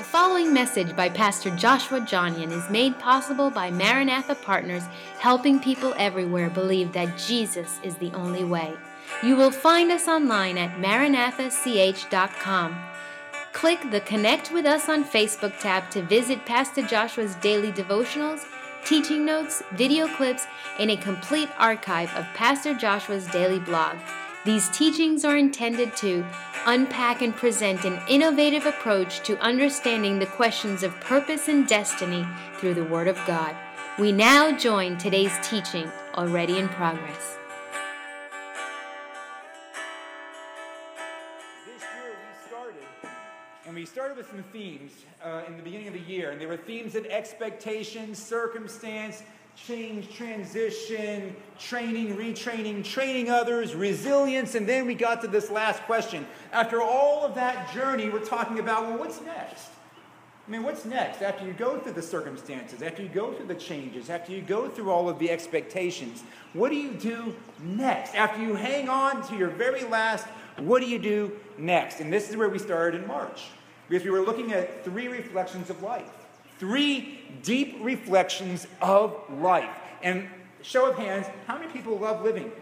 The following message by Pastor Joshua Johnian is made possible by Maranatha Partners, helping people everywhere believe that Jesus is the only way. You will find us online at maranathach.com. Click the Connect with Us on Facebook tab to visit Pastor Joshua's daily devotionals, teaching notes, video clips, and a complete archive of Pastor Joshua's daily blog. These teachings are intended to unpack and present an innovative approach to understanding the questions of purpose and destiny through the Word of God. We now join today's teaching, already in progress. This year we started with some themes in the beginning of the year, and they were themes of expectation, circumstance, change, transition, training, retraining, training others, resilience, and then we got to this last question. After all of that journey, we're talking about, well, what's next? I mean, what's next? After you go through the circumstances, after you go through the changes, after you go through all of the expectations, what do you do next? After you hang on to your very last, what do you do next? And this is where we started in March, because we were looking at 3 reflections of life. 3 deep reflections of life. And show of hands, how many people love living?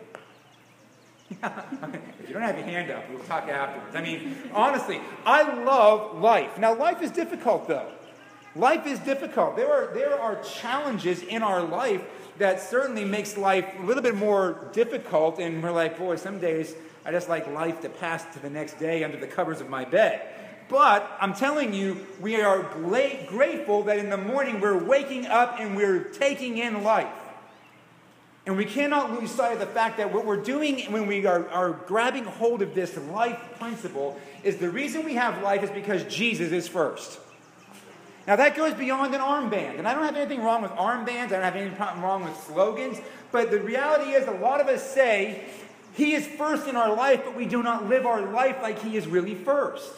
If you don't have your hand up, we'll talk afterwards. I mean, honestly, I love life. Now, life is difficult, though. Life is difficult. There are challenges in our life that certainly makes life a little bit more difficult. And we're like, boy, some days I just like life to pass to the next day under the covers of my bed. But I'm telling you, we are grateful that in the morning we're waking up and we're taking in life. And we cannot lose sight of the fact that what we're doing when we are grabbing hold of this life principle is the reason we have life is because Jesus is first. Now that goes beyond an armband. And I don't have anything wrong with armbands. I don't have anything wrong with slogans. But the reality is a lot of us say He is first in our life, but we do not live our life like He is really first.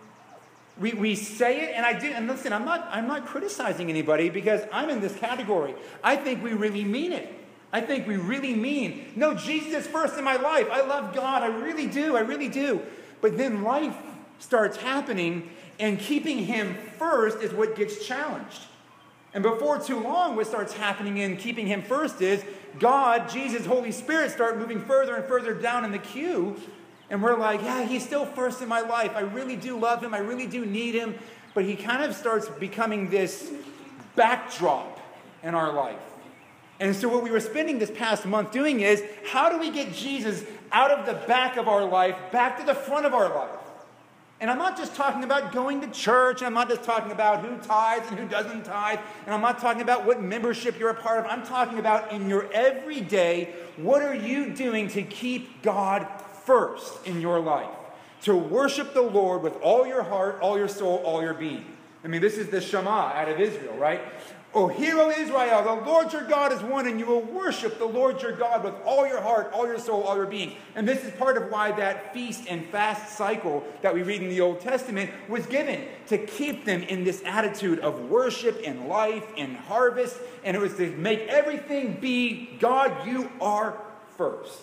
We say it, and I do. And listen, I'm not criticizing anybody because I'm in this category. I think we really mean it. I think we really mean, no, Jesus is first in my life. I love God. I really do. I really do. But then life starts happening, and keeping Him first is what gets challenged. And before too long, what starts happening in keeping Him first is God, Jesus, Holy Spirit start moving further and further down in the queue. And we're like, yeah, He's still first in my life. I really do love Him. I really do need Him. But He kind of starts becoming this backdrop in our life. And so what we were spending this past month doing is, how do we get Jesus out of the back of our life, back to the front of our life? And I'm not just talking about going to church. I'm not just talking about who tithes and who doesn't tithe. And I'm not talking about what membership you're a part of. I'm talking about in your everyday, what are you doing to keep God first in your life? To worship the Lord with all your heart, all your soul, all your being. I mean, this is the Shema out of Israel, right? O hear, O Israel, the Lord your God is one, and you will worship the Lord your God with all your heart, all your soul, all your being. And this is part of why that feast and fast cycle that we read in the Old Testament was given, to keep them in this attitude of worship and life and harvest. And it was to make everything be, God, you are first.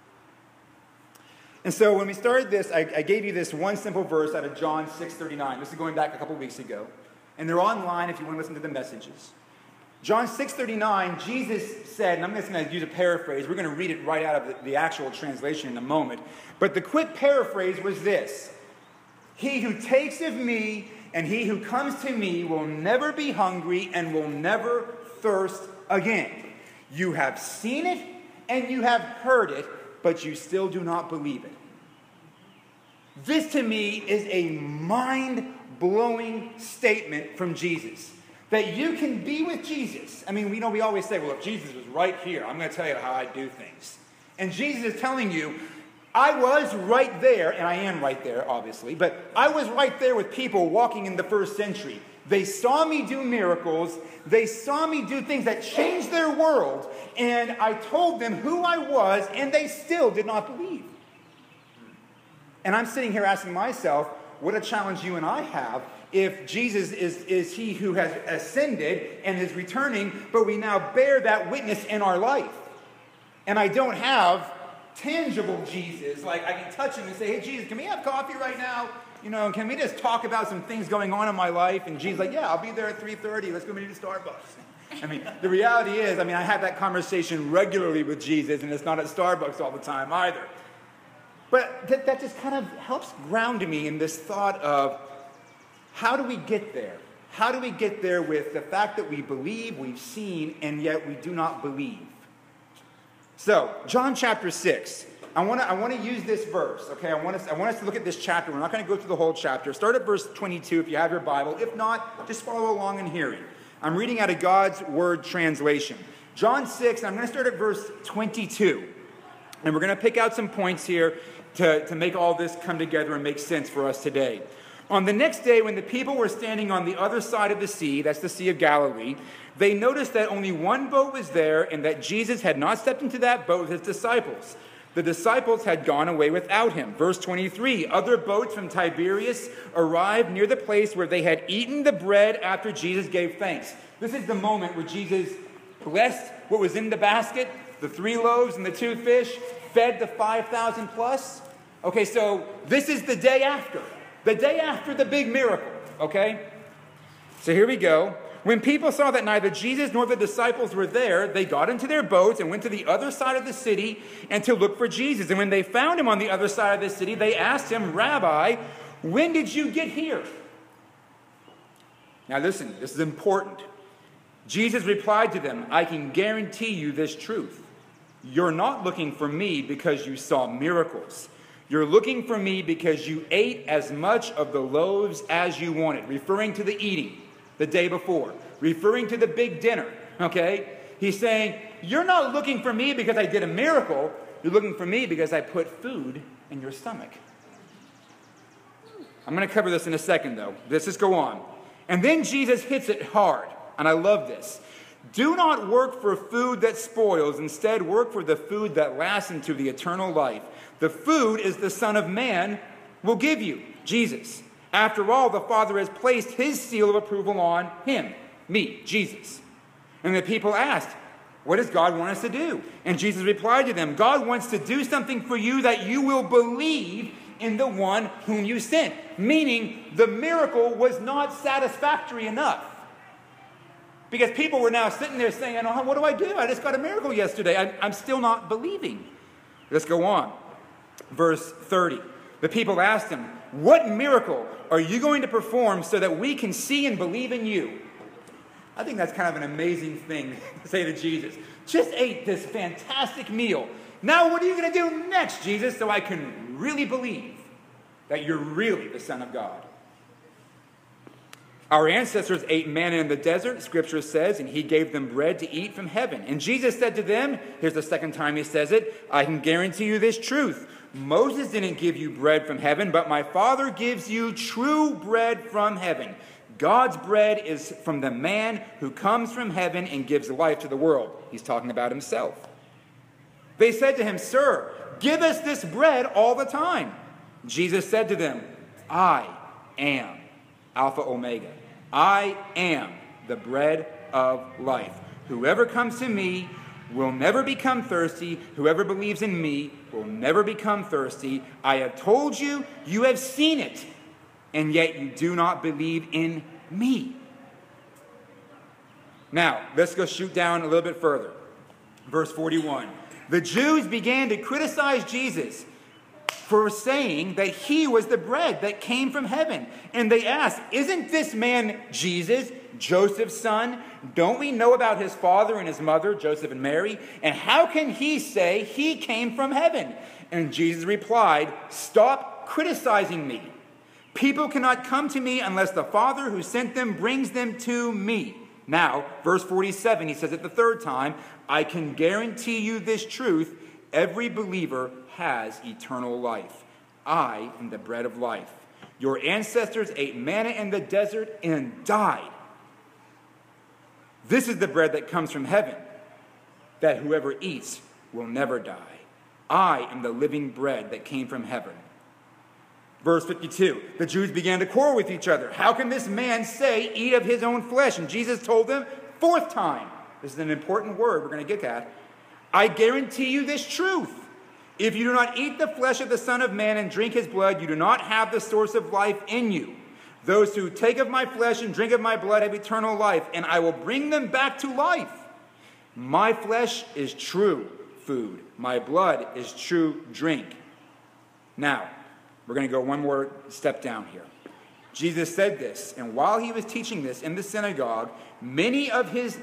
And so when we started this, I gave you this one simple verse out of John 6:39. This is going back a couple weeks ago. And they're online if you want to listen to the messages. John 6:39, Jesus said, and I'm just going to use a paraphrase. We're going to read it right out of the actual translation in a moment. But the quick paraphrase was this: He who takes of me and he who comes to me will never be hungry and will never thirst again. You have seen it and you have heard it, but you still do not believe it. This to me is a mind-blowing statement from Jesus. That you can be with Jesus. I mean, we always say, well, if Jesus was right here, I'm going to tell you how I do things. And Jesus is telling you, I was right there, and I am right there, obviously, but I was right there with people walking in the first century. They saw me do miracles. They saw me do things that changed their world. And I told them who I was, and they still did not believe. And I'm sitting here asking myself, what a challenge you and I have if Jesus is He who has ascended and is returning, but we now bear that witness in our life. And I don't have tangible Jesus. Like, I can touch Him and say, hey, Jesus, can we have coffee right now? can we just talk about some things going on in my life? And Jesus like, yeah, I'll be there at 3:30. Let's go meet at Starbucks. The reality is, I have that conversation regularly with Jesus, and it's not at Starbucks all the time either. But that just kind of helps ground me in this thought of, how do we get there? How do we get there with the fact that we believe, we've seen, and yet we do not believe? So, John chapter 6. I want to use this verse, okay? I want us to look at this chapter. We're not going to go through the whole chapter. Start at verse 22 if you have your Bible. If not, just follow along in hearing. I'm reading out of God's Word translation. John 6, I'm going to start at verse 22. And we're going to pick out some points here to make all this come together and make sense for us today. On the next day, when the people were standing on the other side of the sea, that's the Sea of Galilee, they noticed that only one boat was there and that Jesus had not stepped into that boat with his disciples. The disciples had gone away without him. Verse 23, other boats from Tiberias arrived near the place where they had eaten the bread after Jesus gave thanks. This is the moment where Jesus blessed what was in the basket, the 3 loaves and the 2 fish, fed the 5,000 plus. Okay, so this is the day after the big miracle, okay? So here we go. When people saw that neither Jesus nor the disciples were there, they got into their boats and went to the other side of the city and to look for Jesus. And when they found him on the other side of the city, they asked him, Rabbi, when did you get here? Now listen, this is important. Jesus replied to them, I can guarantee you this truth. You're not looking for me because you saw miracles. You're looking for me because you ate as much of the loaves as you wanted, referring to the eating the day before, referring to the big dinner, okay? He's saying, you're not looking for me because I did a miracle. You're looking for me because I put food in your stomach. I'm going to cover this in a second, though. Let's just go on. And then Jesus hits it hard, and I love this. Do not work for food that spoils. Instead, work for the food that lasts into the eternal life. The food is the Son of Man will give you, Jesus. After all, the Father has placed his seal of approval on him, me, Jesus. And the people asked, what does God want us to do? And Jesus replied to them, God wants to do something for you that you will believe in the one whom you sent. Meaning, the miracle was not satisfactory enough. Because people were now sitting there saying, what do I do? I just got a miracle yesterday. I'm still not believing. Let's go on. Verse 30. The people asked him, what miracle are you going to perform so that we can see and believe in you? I think that's kind of an amazing thing to say to Jesus. Just ate this fantastic meal. Now what are you going to do next, Jesus, so I can really believe that you're really the Son of God? Our ancestors ate manna in the desert, Scripture says, and he gave them bread to eat from heaven. And Jesus said to them, here's the second time he says it, I can guarantee you this truth. Moses didn't give you bread from heaven, but my Father gives you true bread from heaven. God's bread is from the man who comes from heaven and gives life to the world. He's talking about himself. They said to him, Sir, give us this bread all the time. Jesus said to them, I am Alpha Omega. I am the bread of life. Whoever comes to me will never become thirsty. Whoever believes in me will never become thirsty. I have told you, you have seen it, and yet you do not believe in me. Now, let's go shoot down a little bit further. Verse 41. The Jews began to criticize Jesus for saying that he was the bread that came from heaven. And they asked, isn't this man Jesus, Joseph's son? Don't we know about his father and his mother, Joseph and Mary? And how can he say he came from heaven? And Jesus replied, stop criticizing me. People cannot come to me unless the Father who sent them brings them to me. Now, verse 47, he says it the third time, I can guarantee you this truth, every believer has eternal life. I am the bread of life. Your ancestors ate manna in the desert and died. This is the bread that comes from heaven, that whoever eats will never die. I am the living bread that came from heaven. Verse 52, the Jews began to quarrel with each other. How can this man say, eat of his own flesh? And Jesus told them, fourth time, this is an important word we're going to get at, I guarantee you this truth. If you do not eat the flesh of the Son of Man and drink his blood, you do not have the source of life in you. Those who take of my flesh and drink of my blood have eternal life, and I will bring them back to life. My flesh is true food. My blood is true drink. Now, we're going to go one more step down here. Jesus said this, and while he was teaching this in the synagogue, many of his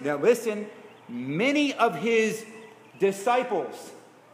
disciples,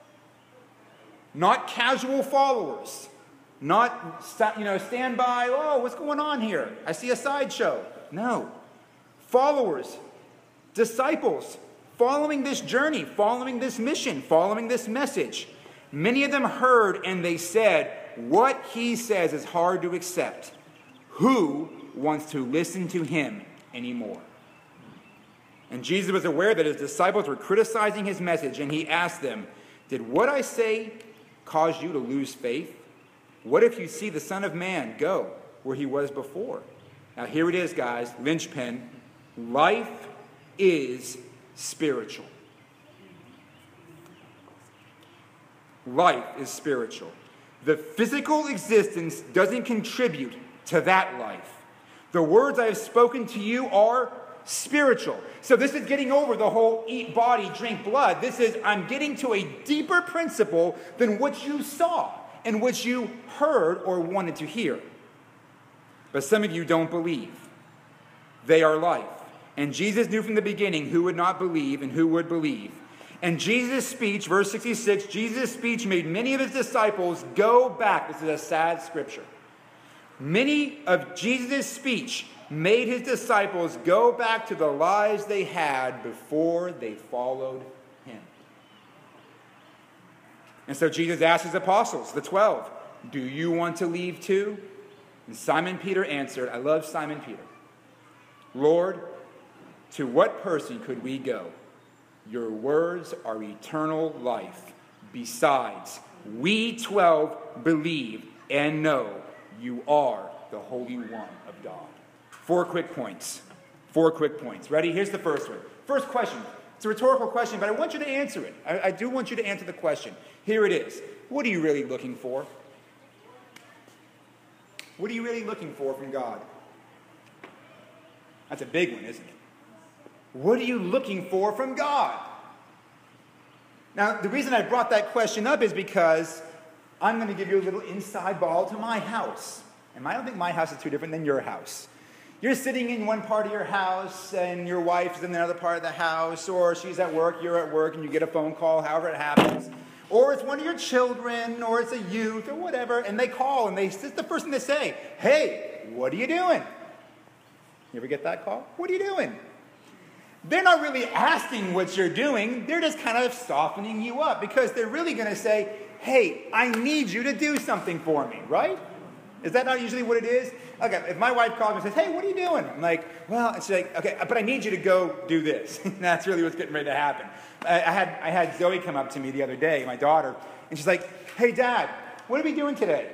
not casual followers, not, stand by, oh, what's going on here? I see a sideshow. No. Followers, disciples, following this journey, following this mission, following this message. Many of them heard and they said, what he says is hard to accept. Who wants to listen to him anymore? And Jesus was aware that his disciples were criticizing his message, and he asked them, did what I say cause you to lose faith? What if you see the Son of Man go where he was before? Now here it is, guys, linchpin. Life is spiritual. Life is spiritual. The physical existence doesn't contribute to that life. The words I have spoken to you are spiritual. So this is getting over the whole eat body, drink blood. This is, I'm getting to a deeper principle than what you saw and what you heard or wanted to hear. But some of you don't believe. They are life. And Jesus knew from the beginning who would not believe and who would believe. And Jesus' speech, verse 66, Jesus' speech made many of his disciples go back. This is a sad scripture. Many of Jesus' speech made his disciples go back to the lives they had before they followed him. And so Jesus asked his apostles, the 12, do you want to leave too? And Simon Peter answered, I love Simon Peter. Lord, to what person could we go? Your words are eternal life. Besides, we 12 believe and know you are the Holy One of God. 4 quick points. 4 quick points. Ready? Here's the first one. First question. It's a rhetorical question, but I want you to answer it. I do want you to answer the question. Here it is. What are you really looking for? What are you really looking for from God? That's a big one, isn't it? What are you looking for from God? Now, the reason I brought that question up is because I'm going to give you a little inside ball to my house. And I don't think my house is too different than your house. You're sitting in one part of your house, and your wife is in another part of the house, or she's at work, you're at work, and you get a phone call, however it happens. Or it's one of your children, or it's a youth, or whatever, and they call, and it's the first thing they say, hey, what are you doing? You ever get that call? What are you doing? They're not really asking what you're doing. They're just kind of softening you up because they're really going to say, hey, I need you to do something for me, right? Is that not usually what it is? Okay, if my wife calls me and says, hey, what are you doing? I'm like, well, and she's like, okay, but I need you to go do this. That's really what's getting ready to happen. I had Zoe come up to me the other day, my daughter, and she's like, hey, Dad, what are we doing today?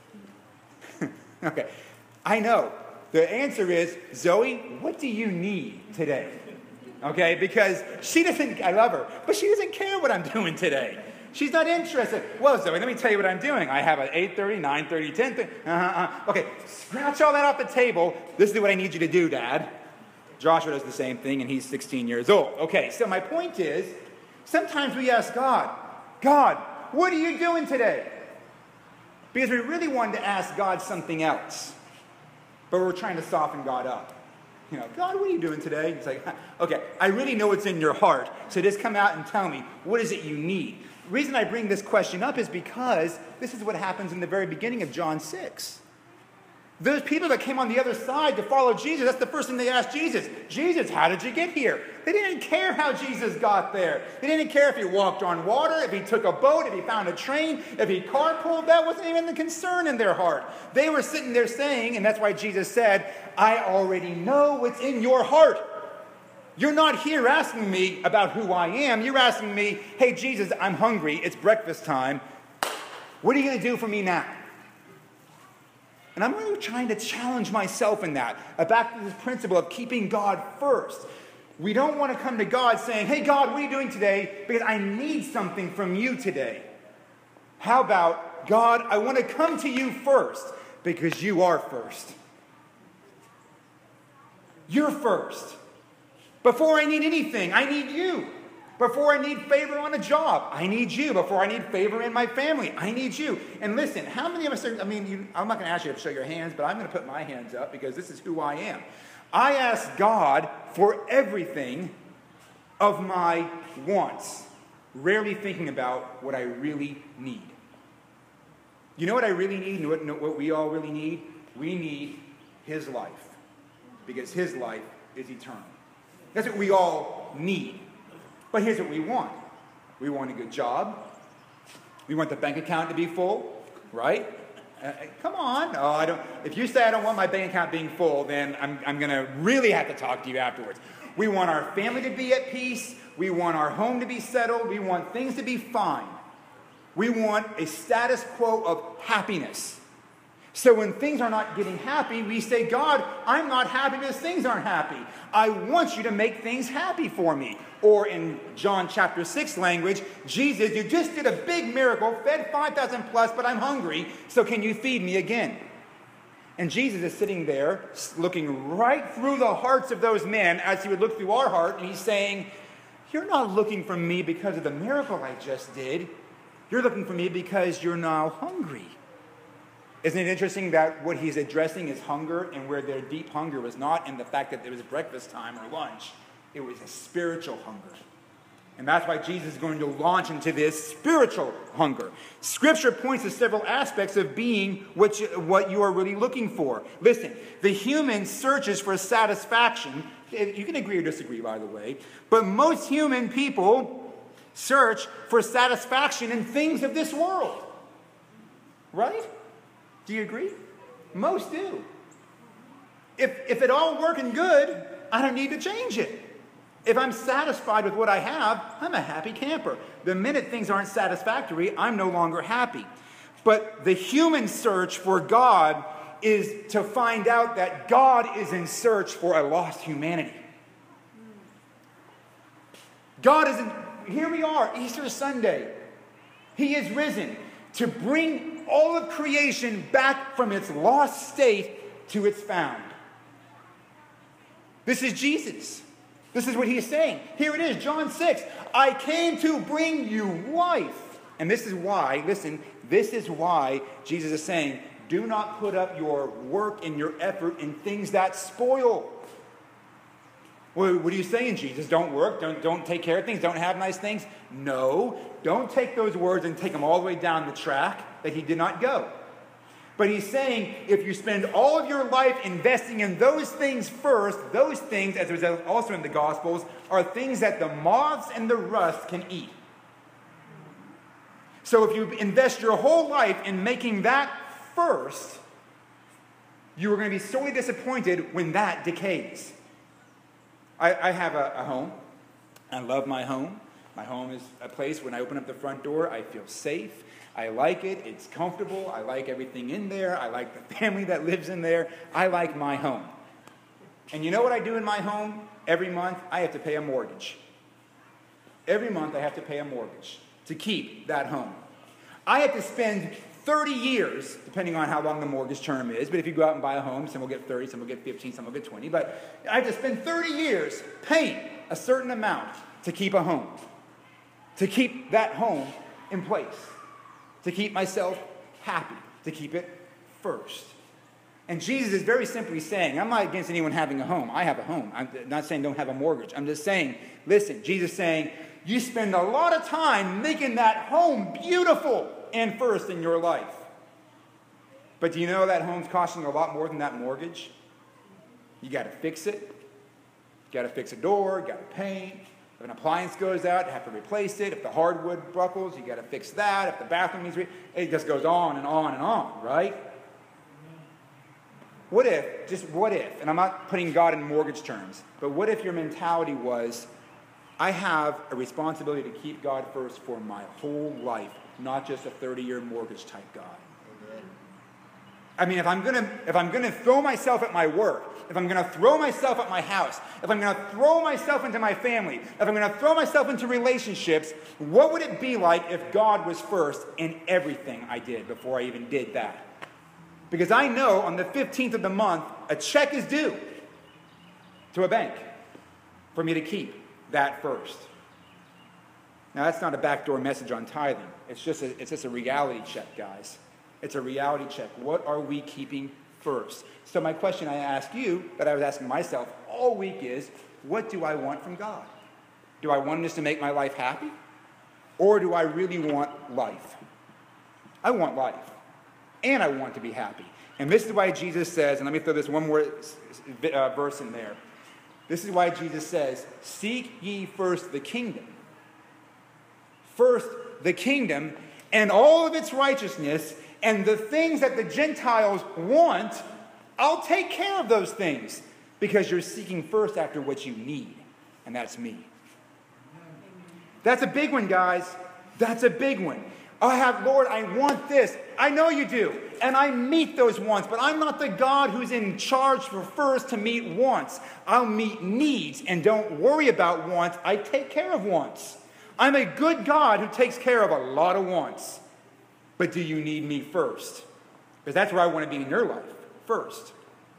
Okay, I know. The answer is, Zoe, what do you need today? Okay, because she doesn't, I love her, but she doesn't care what I'm doing today. She's not interested. Well, Zoe, let me tell you what I'm doing. I have an 8:30, 9:30, 10:30. Okay, scratch all that off the table. This is what I need you to do, Dad. Joshua does the same thing, and he's 16 years old. Okay, so my point is, sometimes we ask God, God, what are you doing today? Because we really wanted to ask God something else, but we're trying to soften God up. You know, God, what are you doing today? It's like, okay, I really know what's in your heart, so just come out and tell me, what is it you need? The reason I bring this question up is because this is what happens in the very beginning of John 6. Those people that came on the other side to follow Jesus, that's the first thing they asked Jesus. Jesus, how did you get here? They didn't care how Jesus got there. They didn't care if he walked on water, if he took a boat, if he found a train, if he carpooled. That wasn't even the concern in their heart. They were sitting there saying, and that's why Jesus said, I already know what's in your heart. You're not here asking me about who I am. You're asking me, hey, Jesus, I'm hungry. It's breakfast time. What are you going to do for me now? And I'm really trying to challenge myself in that. Back to this principle of keeping God first. We don't want to come to God saying, hey, God, what are you doing today? Because I need something from you today. How about, God, I want to come to you first because you are first. You're first. Before I need anything, I need you. Before I need favor on a job, I need you. Before I need favor in my family, I need you. And listen, how many of us are, I'm not going to ask you to show your hands, but I'm going to put my hands up because this is who I am. I ask God for everything of my wants, rarely thinking about what I really need. You know what I really need and what we all really need? We need his life, because his life is eternal. That's what we all need. But here's what we want. We want a good job. We want the bank account to be full, right? Come on. Oh, I don't. If you say I don't want my bank account being full, then I'm going to really have to talk to you afterwards. We want our family to be at peace. We want our home to be settled. We want things to be fine. We want a status quo of happiness. So when things are not getting happy, we say, God, I'm not happy because things aren't happy. I want you to make things happy for me. Or in John chapter 6 language, Jesus, you just did a big miracle, fed 5,000 plus, but I'm hungry, so can you feed me again? And Jesus is sitting there looking right through the hearts of those men as he would look through our heart, and he's saying, you're not looking for me because of the miracle I just did. You're looking for me because you're now hungry. Isn't it interesting that what he's addressing is hunger, and where their deep hunger was not in the fact that it was breakfast time or lunch, it was a spiritual hunger. And that's why Jesus is going to launch into this spiritual hunger. Scripture points to several aspects of being what you are really looking for. Listen, the human searches for satisfaction. You can agree or disagree, by the way, but most human people search for satisfaction in things of this world. Right? Do you agree? Most do. If it all working good, I don't need to change it. If I'm satisfied with what I have, I'm a happy camper. The minute things aren't satisfactory, I'm no longer happy. But the human search for God is to find out that God is in search for a lost humanity. God is in, here we are, Easter Sunday. He is risen to bring all of creation back from its lost state to its found. This is Jesus. This is what he is saying. Here it is, John 6. I came to bring you life. And this is why, listen, this is why Jesus is saying, do not put up your work and your effort in things that spoil. Well, what are you saying, Jesus? Don't work, don't take care of things, don't have nice things? No, don't take those words and take them all the way down the track that he did not go. But he's saying, if you spend all of your life investing in those things first, those things, as was also in the Gospels, are things that the moths and the rust can eat. So if you invest your whole life in making that first, you are going to be sorely disappointed when that decays. I have a home. I love my home. My home is a place when I open up the front door, I feel safe. I like it. It's comfortable. I like everything in there. I like the family that lives in there. I like my home. And you know what I do in my home? Every month, I have to pay a mortgage. Every month, I have to pay a mortgage to keep that home. I have to spend 30 years, depending on how long the mortgage term is. But if you go out and buy a home, some will get 30, some will get 15, some will get 20. But I have to spend 30 years paying a certain amount to keep a home. To keep that home in place. To keep myself happy, to keep it first. And Jesus is very simply saying, I'm not against anyone having a home. I have a home. I'm not saying don't have a mortgage. I'm just saying, listen, Jesus is saying, you spend a lot of time making that home beautiful and first in your life. But do you know that home's costing a lot more than that mortgage? You got to fix it. You got to fix a door. You got to paint. If an appliance goes out, you have to replace it. If the hardwood buckles, you got to fix that. If the bathroom needs it just goes on and on and on, right? What if, and I'm not putting God in mortgage terms, but what if your mentality was, I have a responsibility to keep God first for my whole life, not just a 30-year mortgage type God. I mean, if I'm gonna throw myself at my work, if I'm gonna throw myself at my house, if I'm gonna throw myself into my family, if I'm gonna throw myself into relationships, what would it be like if God was first in everything I did before I even did that? Because I know on the 15th of the month, a check is due to a bank for me to keep that first. Now, that's not a backdoor message on tithing. It's just a reality check, guys. It's a reality check. What are we keeping first? So my question I ask you, that I was asking myself all week is, what do I want from God? Do I want this to make my life happy? Or do I really want life? I want life. And I want to be happy. And this is why Jesus says, and let me throw this one more verse in there. This is why Jesus says, seek ye first the kingdom. First the kingdom and all of its righteousness, and the things that the Gentiles want, I'll take care of those things, because you're seeking first after what you need, and that's me. That's a big one, guys. That's a big one. Lord, I want this. I know you do, and I meet those wants, but I'm not the God who's in charge for first to meet wants. I'll meet needs, and don't worry about wants. I take care of wants. I'm a good God who takes care of a lot of wants. But do you need me first? Because that's where I want to be in your life, first.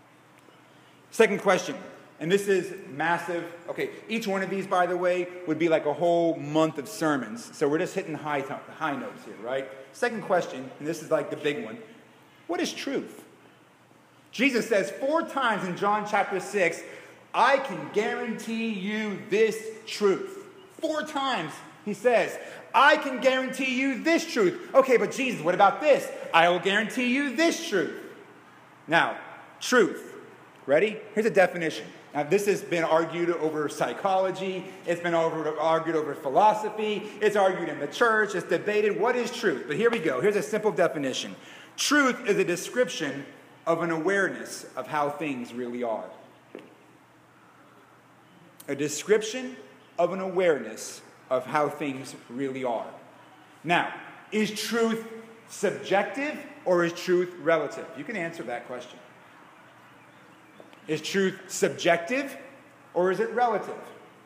Second question, and this is massive. Okay, each one of these, by the way, would be like a whole month of sermons. So we're just hitting high notes here, right? Second question, and this is like the big one. What is truth? Jesus says 4 times in John chapter 6, I can guarantee you this truth. 4 times he says, I can guarantee you this truth. Okay, but Jesus, what about this? I will guarantee you this truth. Now, truth. Ready? Here's a definition. Now, this has been argued over psychology. It's been argued over philosophy. It's argued in the church. It's debated. What is truth? But here we go. Here's a simple definition. Truth is a description of an awareness of how things really are. A description of an awareness of how things really are. Now, is truth subjective or is truth relative? You can answer that question. Is truth subjective or is it relative?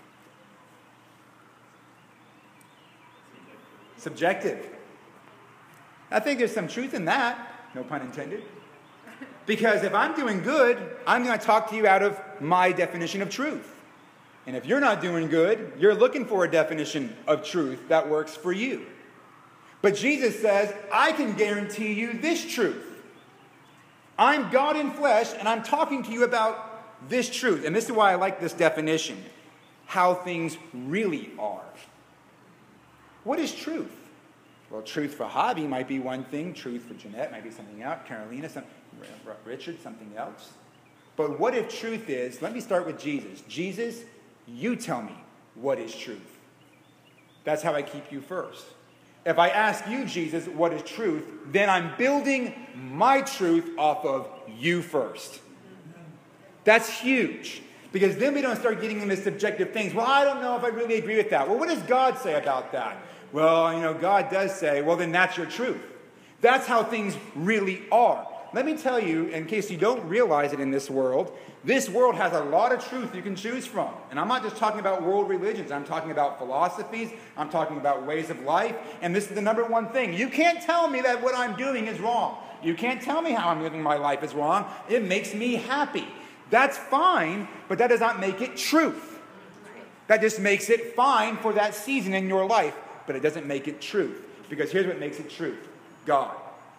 Subjective. I think there's some truth in that, no pun intended. Because if I'm doing good, I'm going to talk to you out of my definition of truth. And if you're not doing good, you're looking for a definition of truth that works for you. But Jesus says, I can guarantee you this truth. I'm God in flesh, and I'm talking to you about this truth. And this is why I like this definition. How things really are. What is truth? Well, truth for Hobby might be one thing. Truth for Jeanette might be something else. Carolina, Richard, something else. But what if truth is, let me start with Jesus. Jesus, you tell me what is truth. That's how I keep you first. If I ask you, Jesus, what is truth, then I'm building my truth off of you first. That's huge. Because then we don't start getting into subjective things. Well, I don't know if I really agree with that. Well, what does God say about that? Well, God does say, well, then that's your truth. That's how things really are. Let me tell you, in case you don't realize it in this world has a lot of truth you can choose from. And I'm not just talking about world religions. I'm talking about philosophies. I'm talking about ways of life. And this is the number one thing. You can't tell me that what I'm doing is wrong. You can't tell me how I'm living my life is wrong. It makes me happy. That's fine, but that does not make it truth. That just makes it fine for that season in your life, but it doesn't make it truth. Because here's what makes it truth. God.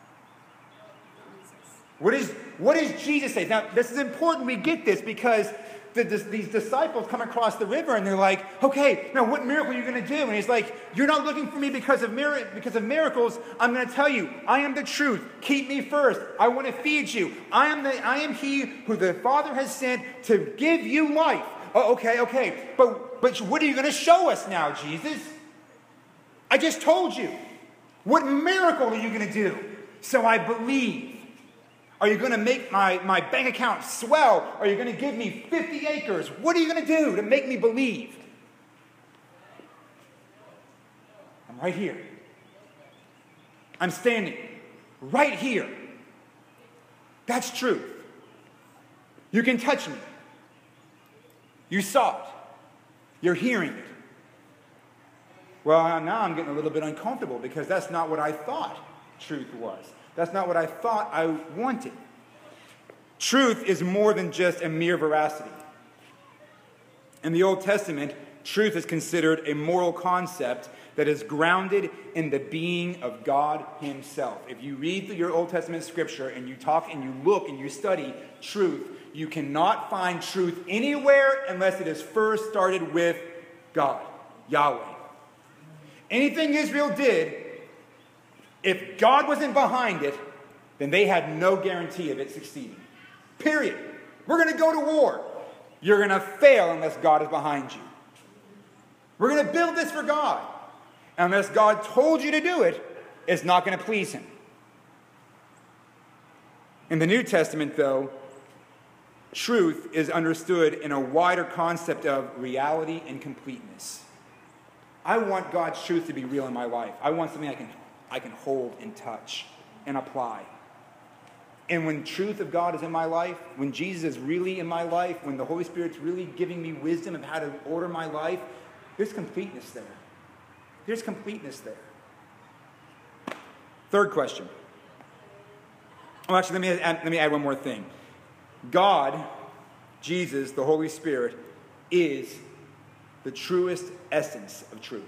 What does Jesus say? Now, this is important we get this because these disciples come across the river and they're like, okay, now what miracle are you going to do? And he's like, you're not looking for me because of miracles. I'm going to tell you, I am the truth. Keep me first. I want to feed you. I am he who the Father has sent to give you life. Oh, okay. But what are you going to show us now, Jesus? I just told you. What miracle are you going to do? So I believe. Are you going to make my bank account swell? Are you going to give me 50 acres? What are you going to do to make me believe? I'm right here. I'm standing right here. That's truth. You can touch me. You saw it. You're hearing it. Well, now I'm getting a little bit uncomfortable because that's not what I thought truth was. That's not what I thought I wanted. Truth is more than just a mere veracity. In the Old Testament, truth is considered a moral concept that is grounded in the being of God himself. If you read your Old Testament scripture and you talk and you look and you study truth, you cannot find truth anywhere unless it is first started with God, Yahweh. Anything Israel did, if God wasn't behind it, then they had no guarantee of it succeeding. Period. We're going to go to war. You're going to fail unless God is behind you. We're going to build this for God. Unless God told you to do it, it's not going to please him. In the New Testament, though, truth is understood in a wider concept of reality and completeness. I want God's truth to be real in my life. I want something I can hold and touch and apply. And when truth of God is in my life, when Jesus is really in my life, when the Holy Spirit's really giving me wisdom of how to order my life, there's completeness there. There's completeness there. Third question. Oh, actually, let me add one more thing. God, Jesus, the Holy Spirit, is the truest essence of truth.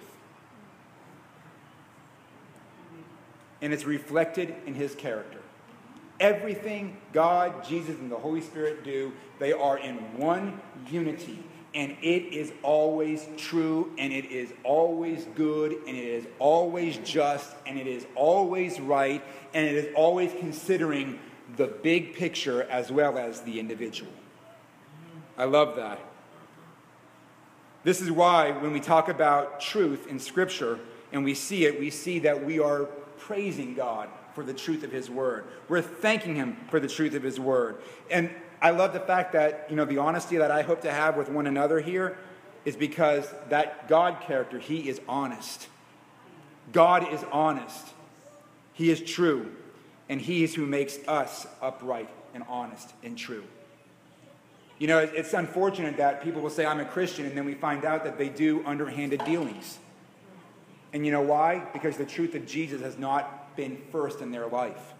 And it's reflected in his character. Everything God, Jesus, and the Holy Spirit do, they are in one unity. And it is always true, and it is always good, and it is always just, and it is always right, and it is always considering the big picture as well as the individual. I love that. This is why when we talk about truth in Scripture and we see it, we see that we are praising God for the truth of his word. We're thanking him for the truth of his word. And I love the fact that, the honesty that I hope to have with one another here is because that God character, he is honest. God is honest. He is true. And he is who makes us upright and honest and true. It's unfortunate that people will say, I'm a Christian, and then we find out that they do underhanded dealings. And you know why? Because the truth of Jesus has not been first in their life.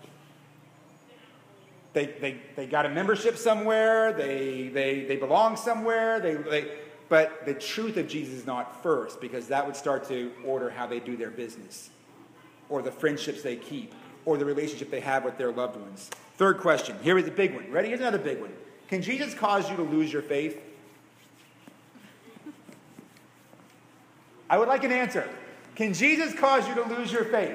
They got a membership somewhere, they belong somewhere, but the truth of Jesus is not first, because that would start to order how they do their business, or the friendships they keep, or the relationship they have with their loved ones. Third question. Here is a big one. Ready? Here's another big one. Can Jesus cause you to lose your faith? I would like an answer. Can Jesus cause you to lose your faith?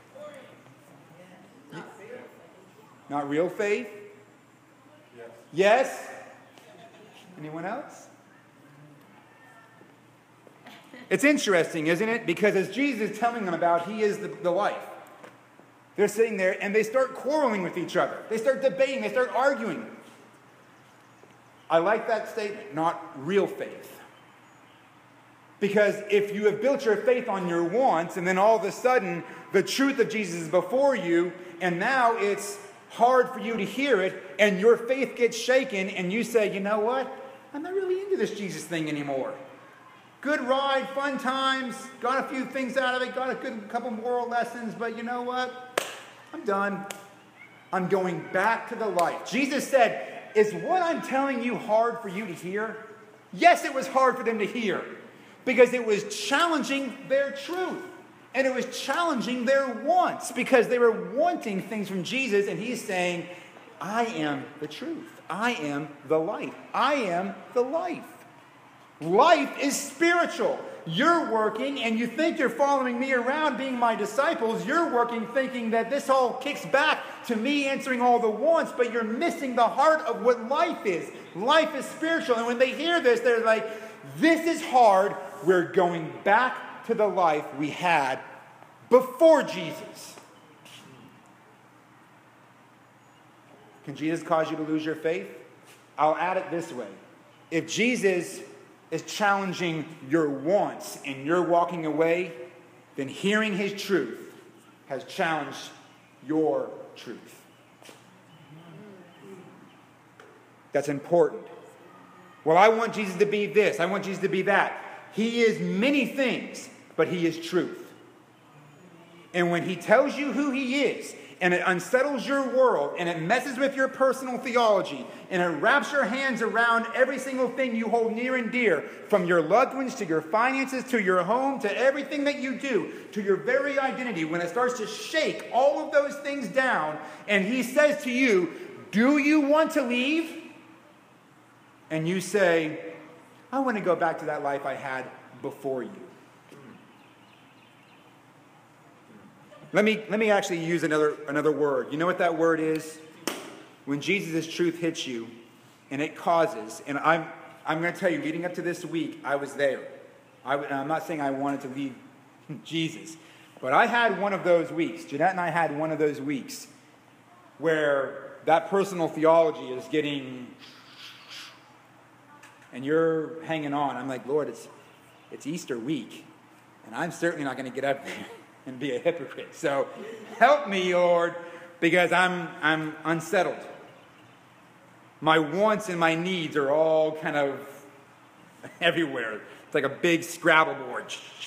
Not real faith? Yes? Anyone else? It's interesting, isn't it? Because as Jesus is telling them about, he is the life. They're sitting there and they start quarreling with each other. They start debating. They start arguing. I like that statement, not real faith. Because if you have built your faith on your wants, and then all of a sudden the truth of Jesus is before you, and now it's hard for you to hear it, and your faith gets shaken, and you say, you know what? I'm not really into this Jesus thing anymore. Good ride, fun times, got a few things out of it, got a couple moral lessons, but you know what? I'm done. I'm going back to the light. Jesus said, is what I'm telling you hard for you to hear? Yes, it was hard for them to hear, because it was challenging their truth. And it was challenging their wants, because they were wanting things from Jesus, and he's saying, I am the truth. I am the light. I am the life. Life is spiritual. You're working, and you think you're following me around being my disciples. You're working thinking that this all kicks back to me answering all the wants, but you're missing the heart of what life is. Life is spiritual. And when they hear this, they're like, this is hard. We're going back to the life we had before Jesus. Can Jesus cause you to lose your faith? I'll add it this way. If Jesus is challenging your wants and you're walking away, then hearing his truth has challenged your truth. that's important. Well, I want Jesus to be this. I want Jesus to be that. He is many things, but he is truth. And when he tells you who he is, and it unsettles your world, and it messes with your personal theology, and it wraps your hands around every single thing you hold near and dear, from your loved ones to your finances to your home to everything that you do, to your very identity, when it starts to shake all of those things down, and he says to you, do you want to leave? And you say, I want to go back to that life I had before you. Let me actually use another word. You know what that word is? When Jesus' truth hits you, and it causes, and I'm going to tell you, leading up to this week, I was there. I'm not saying I wanted to leave Jesus, but I had one of those weeks. Jeanette and I had one of those weeks where that personal theology is getting, and you're hanging on. I'm like, Lord, it's Easter week, and I'm certainly not going to get up there and be a hypocrite. So help me, Lord, because I'm unsettled. My wants and my needs are all kind of everywhere. It's like a big Scrabble board.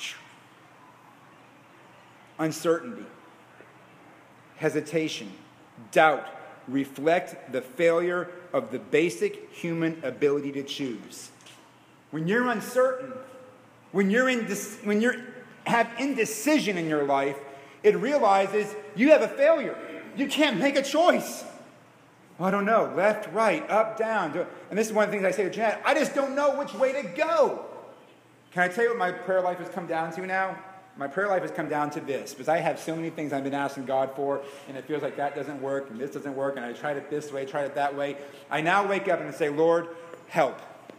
Uncertainty, hesitation, doubt reflect the failure of the basic human ability to choose. When you're uncertain, when you have indecision in your life, it realizes you have a failure. You can't make a choice. I don't know, left, right, up, down. And this is one of the things I say to Jeanette, I just don't know which way to go. Can I tell you what my prayer life has come down to now? My prayer life has come down to this, because I have so many things I've been asking God for, and it feels like that doesn't work, and this doesn't work, and I tried it this way, tried it that way. I now wake up and say, Lord, help.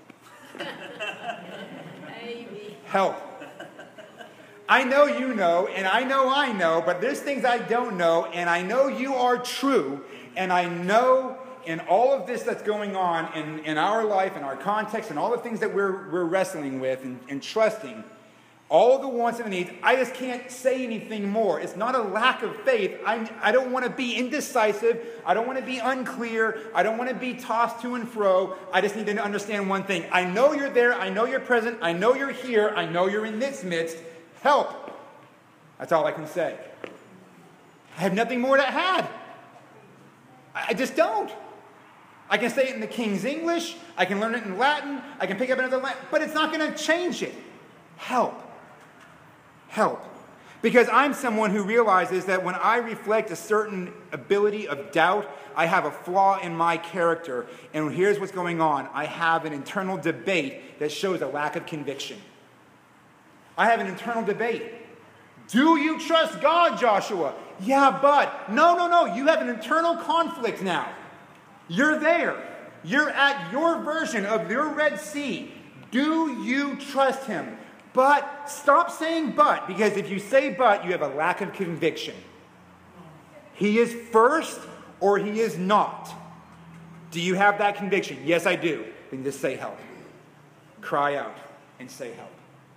Help. I know you know, and I know, but there's things I don't know, and I know you are true, and I know in all of this that's going on in our life, in our context, and all the things that we're wrestling with and trusting, all the wants and the needs, I just can't say anything more. It's not a lack of faith. I don't want to be indecisive. I don't want to be unclear. I don't want to be tossed to and fro. I just need to understand one thing. I know you're there. I know you're present. I know you're here. I know you're in this midst. Help. That's all I can say. I have nothing more to add. I just don't. I can say it in the King's English. I can learn it in Latin. I can pick up another language. But it's not going to change it. Help. Help. Because I'm someone who realizes that when I reflect a certain ability of doubt, I have a flaw in my character. And here's what's going on. I have an internal debate that shows a lack of conviction. I have an internal debate. Do you trust God, Joshua? Yeah, but. No. You have an internal conflict now. You're there. You're at your version of your Red Sea. Do you trust him? But, stop saying but, because if you say but, you have a lack of conviction. He is first or he is not. Do you have that conviction? Yes, I do. Then just say help. Cry out and say help.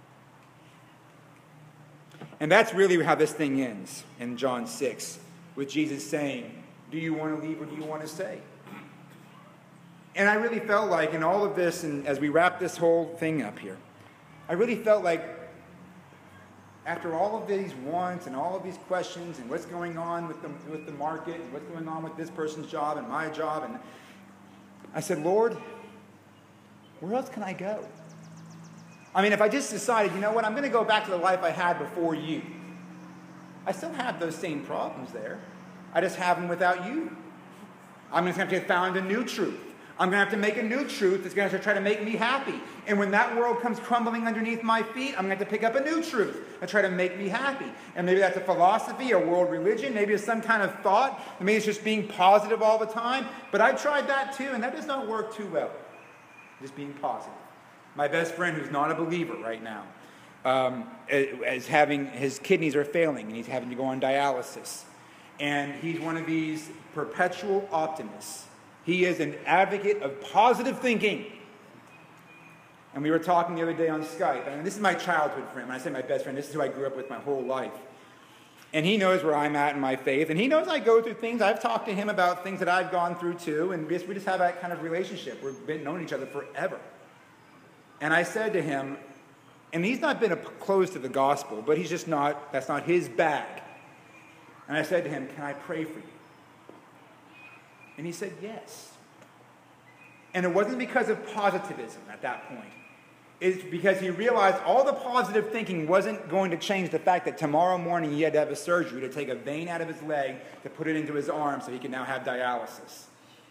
And that's really how this thing ends in John 6, with Jesus saying, do you want to leave or do you want to stay? And I really felt like in all of this, and as we wrap this whole thing up here, I really felt like after all of these wants and all of these questions and what's going on with the market and what's going on with this person's job and my job, and I said, Lord, where else can I go? I mean, if I just decided, you know what, I'm going to go back to the life I had before you. I still have those same problems there. I just have them without you. I'm just going to have to find a new truth. I'm going to have to make a new truth that's going to try to make me happy. And when that world comes crumbling underneath my feet, I'm going to have to pick up a new truth and try to make me happy. And maybe that's a philosophy, a world religion. Maybe it's some kind of thought. Maybe it's just being positive all the time. But I tried that too, and that does not work too well. Just being positive. My best friend, who's not a believer right now, is having, his kidneys are failing, and he's having to go on dialysis. And he's one of these perpetual optimists. He is an advocate of positive thinking. And we were talking the other day on Skype. And this is my childhood friend. When I say my best friend, this is who I grew up with my whole life. And he knows where I'm at in my faith. And he knows I go through things. I've talked to him about things that I've gone through too. And we just have that kind of relationship. We've been knowing each other forever. And I said to him, and he's not been closed to the gospel, but he's just not, that's not his bag. And I said to him, can I pray for you? And he said, yes. And it wasn't because of positivism at that point. It's because he realized all the positive thinking wasn't going to change the fact that tomorrow morning he had to have a surgery to take a vein out of his leg to put it into his arm so he can now have dialysis.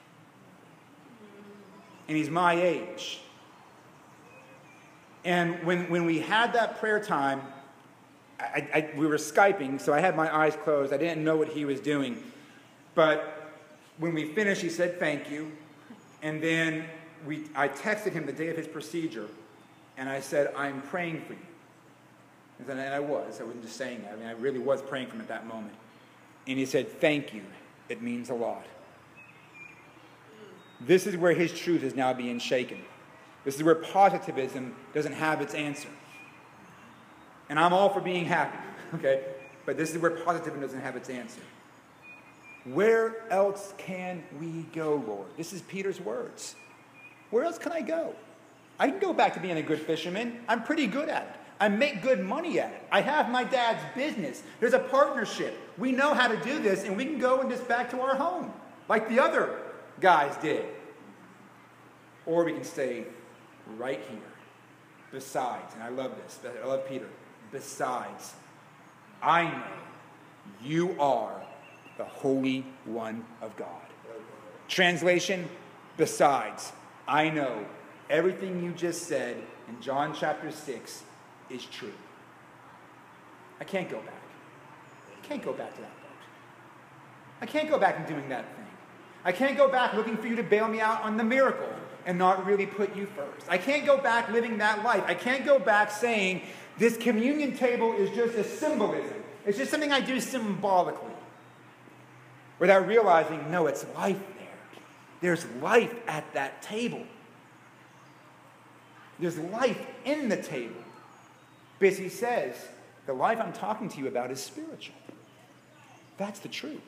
And he's my age. And when we had that prayer time, we were Skyping, so I had my eyes closed. I didn't know what he was doing. But when we finished, he said thank you. And then I texted him the day of his procedure. And I said, I'm praying for you. And I was. I wasn't just saying that. I mean, I really was praying for him at that moment. And he said, thank you. It means a lot. This is where his truth is now being shaken. This is where positivism doesn't have its answer. And I'm all for being happy, okay? But this is where positivism doesn't have its answer. Where else can we go, Lord? This is Peter's words. Where else can I go? I can go back to being a good fisherman. I'm pretty good at it. I make good money at it. I have my dad's business. There's a partnership. We know how to do this, and we can go and just back to our home, like the other guys did. Or we can stay right here. Besides, and I love this, I love Peter. Besides, I know you are the Holy One of God. Translation, besides, I know everything you just said in John chapter 6 is true. I can't go back. I can't go back to that boat. I can't go back and doing that thing. I can't go back looking for you to bail me out on the miracle and not really put you first. I can't go back living that life. I can't go back saying this communion table is just a symbolism. It's just something I do symbolically. Without realizing, no, it's life there. There's life at that table. There's life in the table. Because he says, the life I'm talking to you about is spiritual. That's the truth.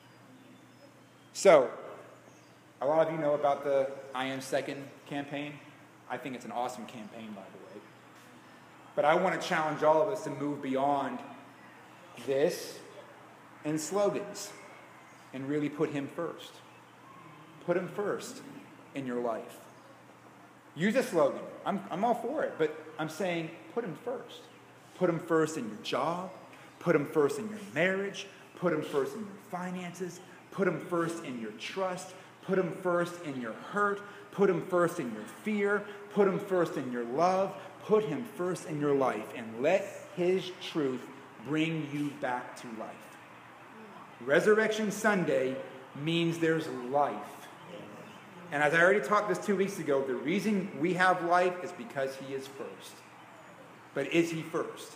So, a lot of you know about the I Am Second campaign. I think it's an awesome campaign, by the way. But I want to challenge all of us to move beyond this and slogans and really put him first. Put him first in your life. Use a slogan. I'm all for it, but I'm saying put him first. Put him first in your job. Put him first in your marriage. Put him first in your finances. Put him first in your trust. Put him first in your hurt. Put him first in your fear. Put him first in your love. Put him first in your life, and let his truth bring you back to life. Resurrection Sunday means there's life. And as I already talked this 2 weeks ago, the reason we have life is because he is first. But is he first?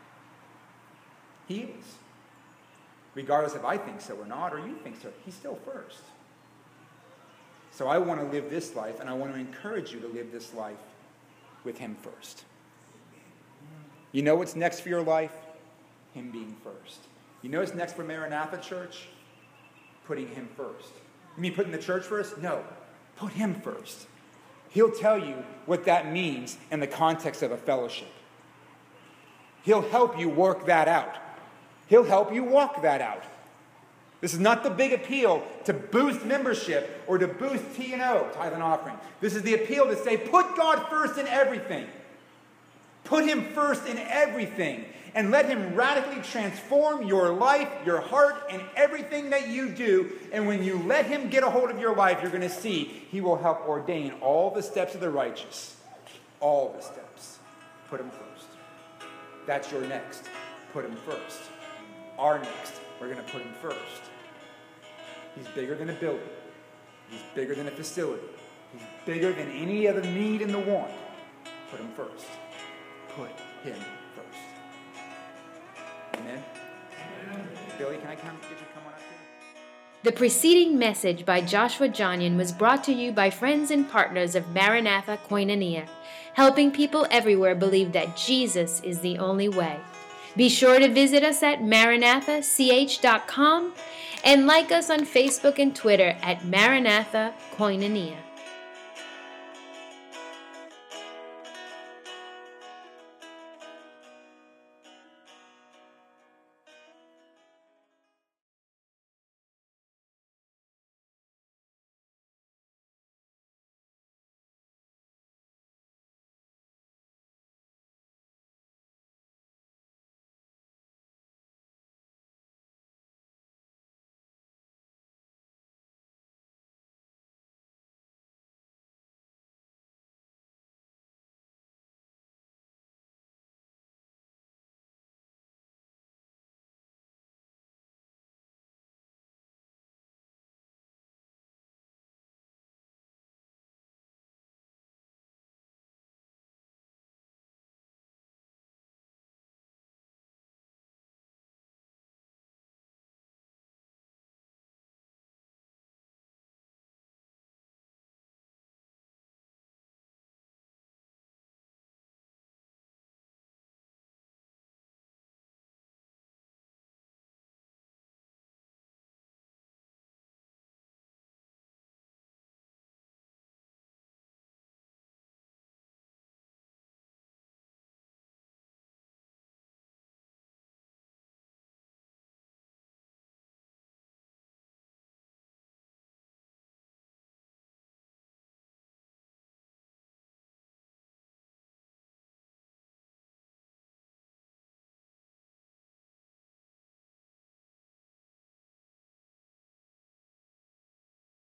He is. Regardless if I think so or not, or you think so, he's still first. So I want to live this life, and I want to encourage you to live this life with him first. You know what's next for your life? Him being first. You know what's next for Maranatha Church? Putting him first. You mean putting the church first? No. Put him first. He'll tell you what that means in the context of a fellowship. He'll help you work that out. He'll help you walk that out. This is not the big appeal to boost membership or to boost T&O, tithe and offering. This is the appeal to say, put God first in everything. Put him first in everything. And let him radically transform your life, your heart, and everything that you do. And when you let him get a hold of your life, you're going to see he will help ordain all the steps of the righteous. All the steps. Put him first. That's your next. Put him first. Our next, we're going to put him first. He's bigger than a building. He's bigger than a facility. He's bigger than any other need in the want. Put him first. Put him first. Amen? Amen. Billy, can I get you to come on up here? The preceding message by Joshua Johnian was brought to you by friends and partners of Maranatha Koinonia, helping people everywhere believe that Jesus is the only way. Be sure to visit us at maranathach.com and like us on Facebook and Twitter at Maranatha Koinonia.